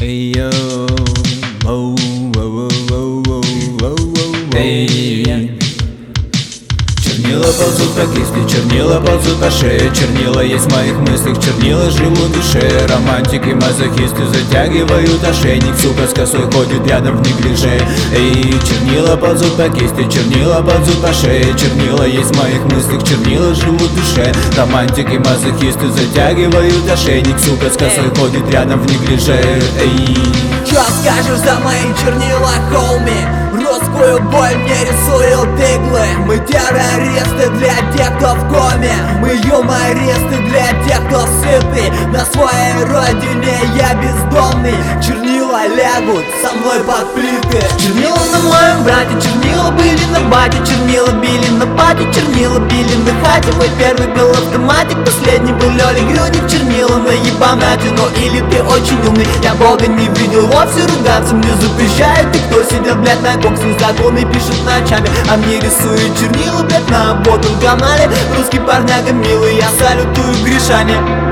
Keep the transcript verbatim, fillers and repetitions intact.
Эй-йо, воу, воу, воу, воу, воу, воу. Эй. Чернила ползут по кисти, чернила ползут по шее. Чернила есть в моих мыслях, чернила живут в душе. Романтики, мазохисты затягивают ошейник. Сука с косой ходит рядом в неглиже. Эй, чернила ползут по кисти, чернила ползут по шее. Чернила есть в моих мыслях, чернила живут в душе. Романтики, мазохисты затягивают ошейник. Сука с косой ходит рядом в неглиже. Эй. Чё скажешь за мои чернила, хоуми? Русскую боль мне рисуют иглы. Мы террористы для тех, кто в коме. Мы юмористы для тех, кто сытый. На своей родине я бездомный. Чернила лягут со мной под плиты. Чернила на моем брате, чернила были на бате. Чернила били на пати, чернила били на хате. Мой первый был автоматик, последний был Лёлик Рюдик. Чернила на ебанатину, или ты очень умный. Я Бога не видел, вовсе ругаться мне запрещают. И кто сидел, блядь, на коксе, законы пишет ночами, а мне рисует чернила, блядь, на ботом канале. Русский парняга милый, я салютую Гришане.